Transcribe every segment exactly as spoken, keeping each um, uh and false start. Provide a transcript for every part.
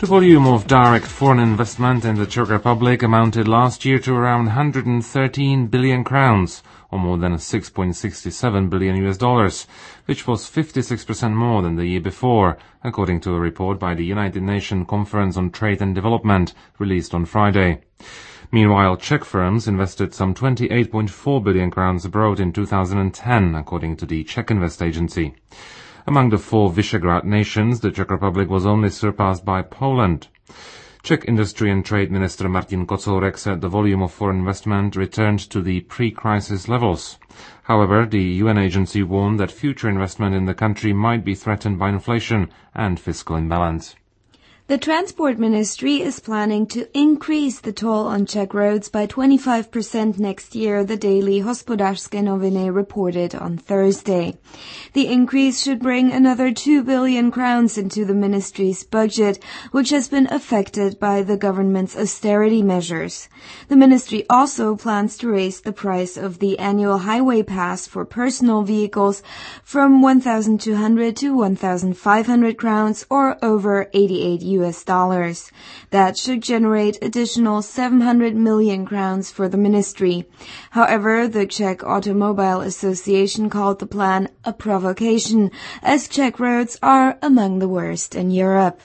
The volume of direct foreign investment in the Czech Republic amounted last year to around one hundred thirteen billion crowns, or more than six point six seven billion U S dollars, which was fifty-six percent more than the year before, according to a report by the United Nations Conference on Trade and Development, released on Friday. Meanwhile, Czech firms invested some twenty-eight point four billion crowns abroad in two thousand ten, according to the Czech Invest Agency. Among the four Visegrad nations, the Czech Republic was only surpassed by Poland. Czech Industry and Trade Minister Martin Kocourek said the volume of foreign investment returned to the pre-crisis levels. However, the U N agency warned that future investment in the country might be threatened by inflation and fiscal imbalance. The Transport Ministry is planning to increase the toll on Czech roads by twenty-five percent next year, the daily Hospodářské noviny reported on Thursday. The increase should bring another two billion crowns into the ministry's budget, which has been affected by the government's austerity measures. The ministry also plans to raise the price of the annual highway pass for personal vehicles from one thousand two hundred to one thousand five hundred crowns, or over eighty-eight U S dollars. That should generate additional seven hundred million crowns for the ministry. However, the Czech Automobile Association called the plan a provocation, as Czech roads are among the worst in Europe.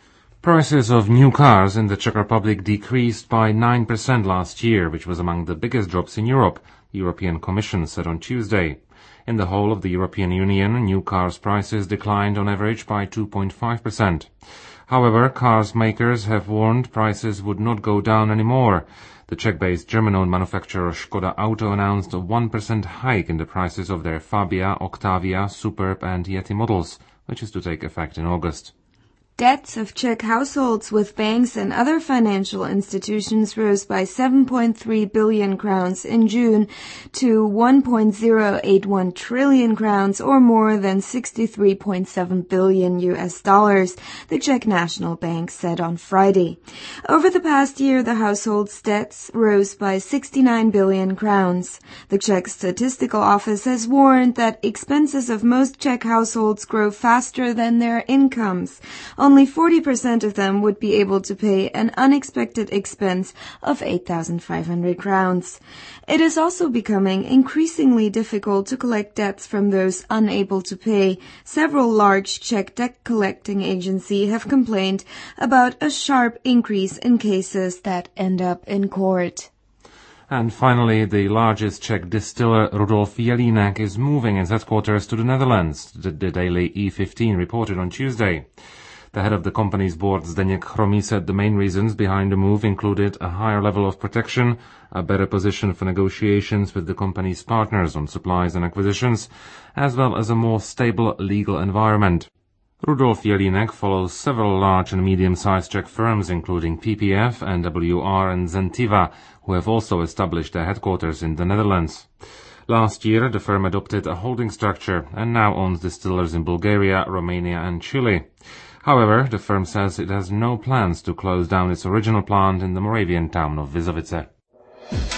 Prices of new cars in the Czech Republic decreased by nine percent last year, which was among the biggest drops in Europe, the European Commission said on Tuesday. In the whole of the European Union, new cars prices declined on average by two point five percent. However, cars makers have warned prices would not go down anymore. The Czech-based German-owned manufacturer Škoda Auto announced a one percent hike in the prices of their Fabia, Octavia, Superb and Yeti models, which is to take effect in August. Debts of Czech households with banks and other financial institutions rose by seven point three billion crowns in June to one point zero eight one trillion crowns, or more than sixty-three point seven billion U S dollars, the Czech National Bank said on Friday. Over the past year, the household's debts rose by sixty-nine billion crowns. The Czech Statistical Office has warned that expenses of most Czech households grow faster than their incomes. Only forty percent of them would be able to pay an unexpected expense of eight thousand five hundred crowns. It is also becoming increasingly difficult to collect debts from those unable to pay. Several large Czech debt collecting agencies have complained about a sharp increase in cases that end up in court. And finally, the largest Czech distiller Rudolf Jelínek is moving its headquarters to the Netherlands, the, the daily E fifteen reported on Tuesday. The head of the company's board, Zdeněk Chromý, said the main reasons behind the move included a higher level of protection, a better position for negotiations with the company's partners on supplies and acquisitions, as well as a more stable legal environment. Rudolf Jelínek follows several large and medium-sized Czech firms, including P P F, N W R and Zentiva, who have also established their headquarters in the Netherlands. Last year, the firm adopted a holding structure and now owns distillers in Bulgaria, Romania and Chile. However, the firm says it has no plans to close down its original plant in the Moravian town of Vizovice.